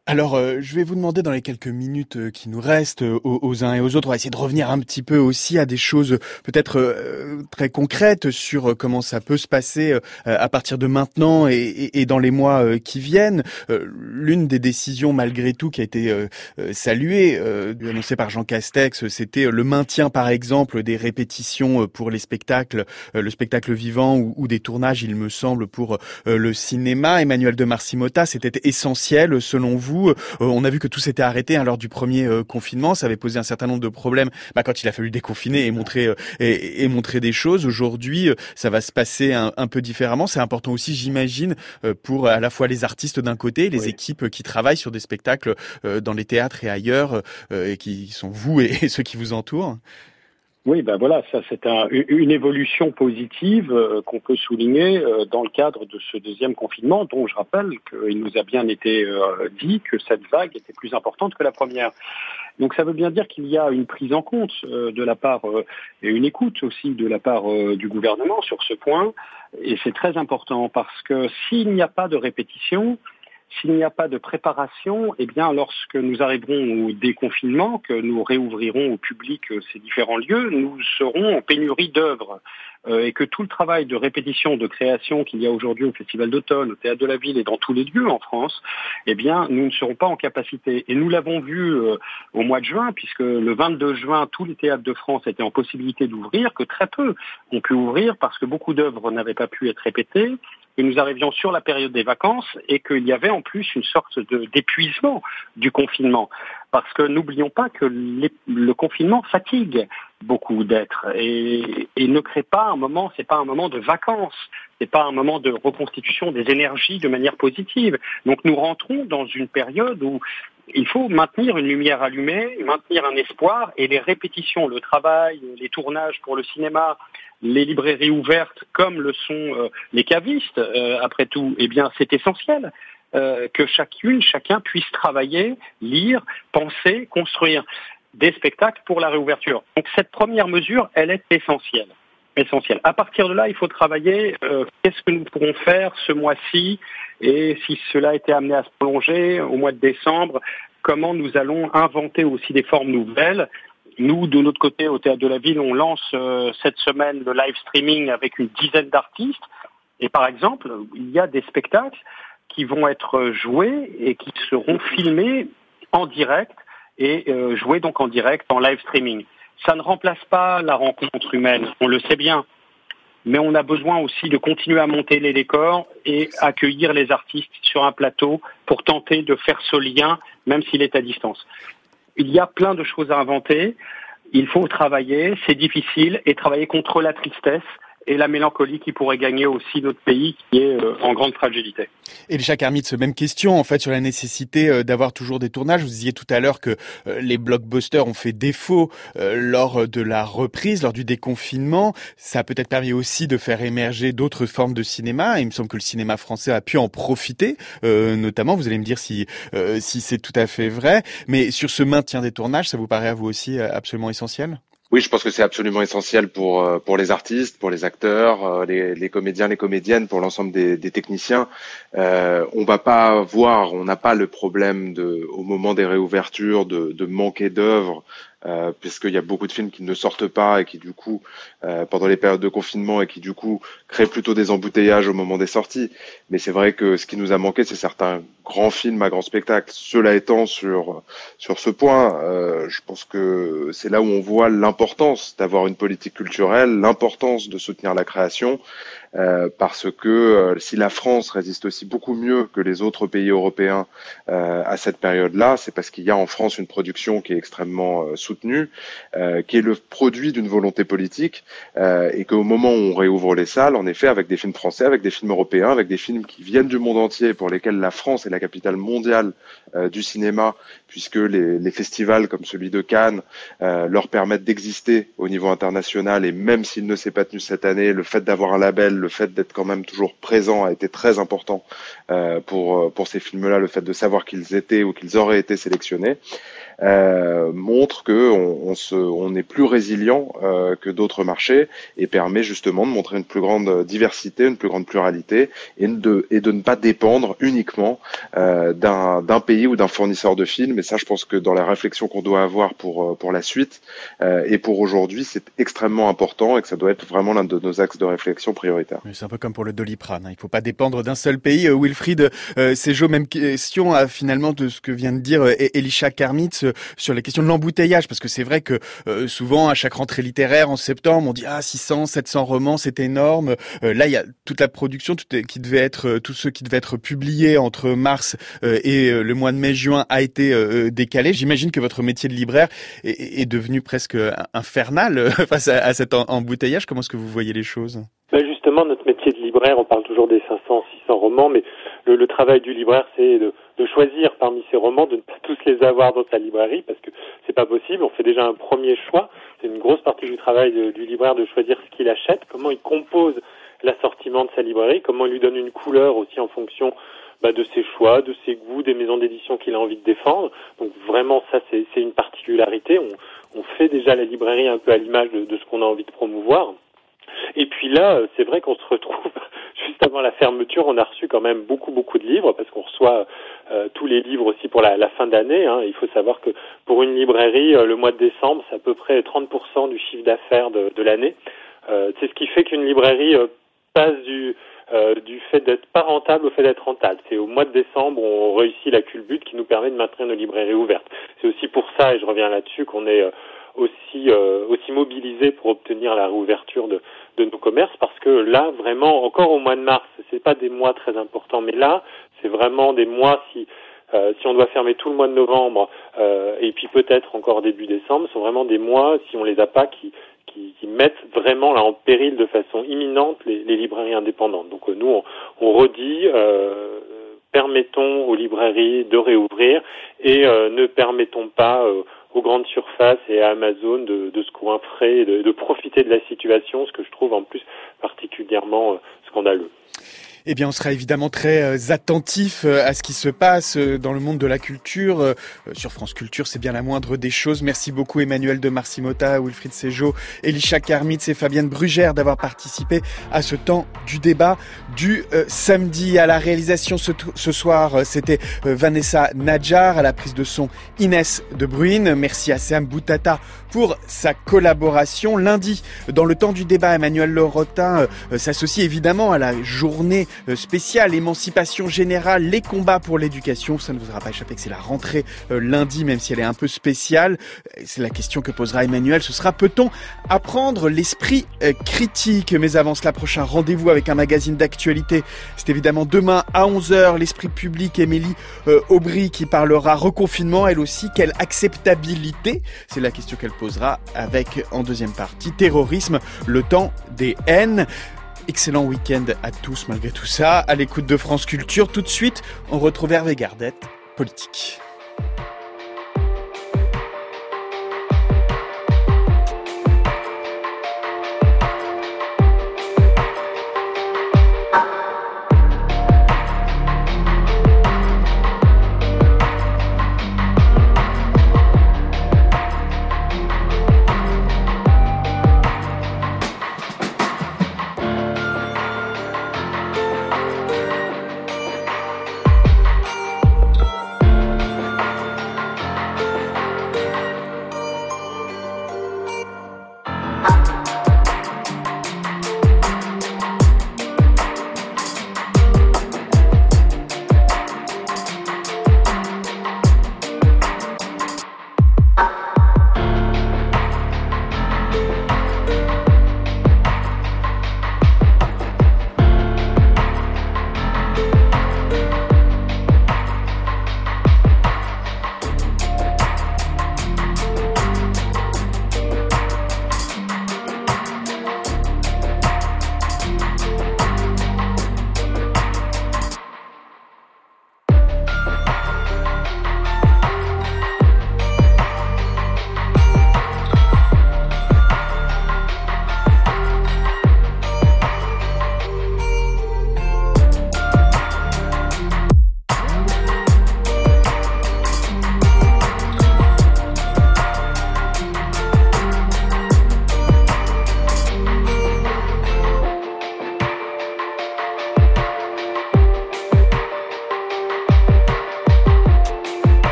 Alors, je vais vous demander dans les quelques minutes qui nous restent aux uns et aux autres, on va essayer de revenir un petit peu aussi à des choses peut-être très concrètes sur comment ça peut se passer à partir de maintenant et dans les mois qui viennent. L'une des décisions malgré tout qui a été saluée, annoncée par Jean Castex, c'était le maintien par exemple des répétitions pour les spectacles, le spectacle vivant ou des tournages, il me semble, pour le cinéma. Emmanuel de Marcy-Motta, c'était essentiel selon vous? On a vu que tout s'était arrêté lors du premier confinement. Ça avait posé un certain nombre de problèmes quand il a fallu déconfiner et montrer des choses. Aujourd'hui, ça va se passer un peu différemment. C'est important aussi, j'imagine, pour à la fois les artistes d'un côté, les équipes qui travaillent sur des spectacles dans les théâtres et ailleurs, et qui sont vous et ceux qui vous entourent. Oui, voilà, ça c'est une évolution positive qu'on peut souligner dans le cadre de ce deuxième confinement, dont je rappelle qu'il nous a bien été dit que cette vague était plus importante que la première. Donc ça veut bien dire qu'il y a une prise en compte de la part et une écoute aussi de la part du gouvernement sur ce point, et c'est très important parce que s'il n'y a pas de répétition, s'il n'y a pas de préparation, eh bien, lorsque nous arriverons au déconfinement, que nous réouvrirons au public ces différents lieux, nous serons en pénurie d'œuvres et que tout le travail de répétition, de création qu'il y a aujourd'hui au Festival d'automne, au Théâtre de la Ville et dans tous les lieux en France, eh bien, nous ne serons pas en capacité. Et nous l'avons vu au mois de juin, puisque le 22 juin, tous les théâtres de France étaient en possibilité d'ouvrir, que très peu ont pu ouvrir parce que beaucoup d'œuvres n'avaient pas pu être répétées, que nous arrivions sur la période des vacances et qu'il y avait en plus une sorte d'épuisement du confinement. Parce que n'oublions pas que le confinement fatigue beaucoup d'êtres et ne crée pas un moment, c'est pas un moment de vacances, c'est pas un moment de reconstitution des énergies de manière positive. Donc nous rentrons dans une période où il faut maintenir une lumière allumée, maintenir un espoir, et les répétitions, le travail, les tournages pour le cinéma, les librairies ouvertes comme le sont les cavistes, après tout, eh bien c'est essentiel que chacun puisse travailler, lire, penser, construire des spectacles pour la réouverture. Donc cette première mesure, elle est essentielle. À partir de là, il faut travailler qu'est-ce que nous pourrons faire ce mois-ci, et si cela était amené à se prolonger au mois de décembre, comment nous allons inventer aussi des formes nouvelles. Nous, de notre côté, au Théâtre de la Ville, on lance cette semaine le live streaming avec une dizaine d'artistes. Et par exemple, il y a des spectacles qui vont être joués et qui seront filmés en direct et joués donc en direct, en live streaming. Ça ne remplace pas la rencontre humaine, on le sait bien. Mais on a besoin aussi de continuer à monter les décors et accueillir les artistes sur un plateau pour tenter de faire ce lien, même s'il est à distance. Il y a plein de choses à inventer, il faut travailler, c'est difficile, et travailler contre la tristesse et la mélancolie qui pourrait gagner aussi notre pays qui est en grande fragilité. Elisha Kermitz, même question en fait sur la nécessité d'avoir toujours des tournages. Vous disiez tout à l'heure que les blockbusters ont fait défaut lors de la reprise, lors du déconfinement. Ça a peut-être permis aussi de faire émerger d'autres formes de cinéma. Il me semble que le cinéma français a pu en profiter, notamment. Vous allez me dire si c'est tout à fait vrai. Mais sur ce maintien des tournages, ça vous paraît à vous aussi absolument essentiel ? Oui, je pense que c'est absolument essentiel pour les artistes, pour les acteurs, les comédiens, les comédiennes, pour l'ensemble des techniciens. On va pas voir, on n'a pas le problème au moment des réouvertures de manquer d'œuvres, puisqu'il y a beaucoup de films qui ne sortent pas et qui du coup, pendant les périodes de confinement, et qui du coup créent plutôt des embouteillages au moment des sorties. Mais c'est vrai que ce qui nous a manqué, c'est certains grands films à grand spectacle. Cela étant, sur ce point, je pense que c'est là où on voit l'importance d'avoir une politique culturelle, l'importance de soutenir la création, parce que si la France résiste aussi beaucoup mieux que les autres pays européens à cette période-là, c'est parce qu'il y a en France une production qui est extrêmement soutenue, qui est le produit d'une volonté politique, et qu'au moment où on réouvre les salles, en effet, avec des films français, avec des films européens, avec des films qui viennent du monde entier, pour lesquels la France est la capitale mondiale du cinéma, puisque les festivals comme celui de Cannes leur permettent d'exister au niveau international, et même s'il ne s'est pas tenu cette année, le fait d'avoir un label, le fait d'être quand même toujours présent a été très important pour ces films-là, le fait de savoir qu'ils étaient ou qu'ils auraient été sélectionnés. montre que on est plus résilient que d'autres marchés et permet justement de montrer une plus grande diversité, une plus grande pluralité et de ne pas dépendre uniquement d'un pays ou d'un fournisseur de films. Et ça, je pense que dans la réflexion qu'on doit avoir pour la suite et pour aujourd'hui, c'est extrêmement important et que ça doit être vraiment l'un de nos axes de réflexion prioritaires. Oui, c'est un peu comme pour le Doliprane, il ne faut pas dépendre d'un seul pays. Wilfried Séjeau, même question finalement de ce que vient de dire Elisha Karmitz sur la question de l'embouteillage, parce que c'est vrai que souvent à chaque rentrée littéraire en septembre, on dit 600, 700 romans, c'est énorme. Là, il y a toute la production, tout ce qui devait être publié entre mars et le mois de mai-juin a été décalé. J'imagine que votre métier de libraire est devenu presque infernal face à cet embouteillage. Comment est-ce que vous voyez les choses ? Justement, notre métier de libraire, on parle toujours des 500, 600 romans, mais le travail du libraire, c'est de choisir parmi ces romans, de ne pas tous les avoir dans sa librairie, parce que c'est pas possible. On fait déjà un premier choix. C'est une grosse partie du travail du libraire de choisir ce qu'il achète, comment il compose l'assortiment de sa librairie, comment il lui donne une couleur aussi en fonction de ses choix, de ses goûts, des maisons d'édition qu'il a envie de défendre. Donc vraiment, ça, c'est une particularité. On fait déjà la librairie un peu à l'image de ce qu'on a envie de promouvoir. Et puis là, c'est vrai qu'on se retrouve juste avant la fermeture, on a reçu quand même beaucoup de livres, parce qu'on reçoit tous les livres aussi pour la fin d'année. Il faut savoir que pour une librairie, le mois de décembre, c'est à peu près 30% du chiffre d'affaires de l'année. C'est ce qui fait qu'une librairie passe du fait d'être pas rentable au fait d'être rentable. C'est au mois de décembre on réussit la culbute qui nous permet de maintenir nos librairies ouvertes. C'est aussi pour ça, et je reviens là-dessus, qu'on est aussi mobilisé pour obtenir la réouverture de nos commerces, parce que là, vraiment, encore au mois de mars, c'est pas des mois très importants, mais là, c'est vraiment des mois, si on doit fermer tout le mois de novembre, et puis peut-être encore début décembre, sont vraiment des mois, si on les a pas, qui mettent vraiment là en péril de façon imminente les librairies indépendantes. Donc nous, on redit, permettons aux librairies de réouvrir et ne permettons pas aux grandes surfaces et à Amazon de se coinfrer et de profiter de la situation, ce que je trouve en plus particulièrement scandaleux. Eh bien, on sera évidemment très attentif à ce qui se passe dans le monde de la culture. Sur France Culture, c'est bien la moindre des choses. Merci beaucoup Emmanuel de Marcimotta, Wilfried Séjeau, Elisha Karmitz et Fabienne Brugère d'avoir participé à ce temps du débat du samedi. À la réalisation ce soir, c'était Vanessa Nadjar, à la prise de son Inès de Bruyne. Merci à Sam Boutata pour sa collaboration. Lundi, dans le temps du débat, Emmanuel Lorotin s'associe évidemment à la journée spéciale émancipation générale, les combats pour l'éducation. Ça ne vous aura pas échappé que c'est la rentrée lundi, même si elle est un peu spéciale. C'est la question que posera Emmanuel. Ce sera: peut-on apprendre l'esprit critique? Mais avant cela, prochain rendez-vous avec un magazine d'actualité. C'est évidemment demain à 11h, l'Esprit public, Émilie Aubry qui parlera reconfinement. Elle aussi, quelle acceptabilité? C'est la question qu'elle posera avec, en deuxième partie, terrorisme, le temps des haines. Excellent week-end à tous malgré tout ça, à l'écoute de France Culture. Tout de suite, on retrouve Hervé Gardette, politique.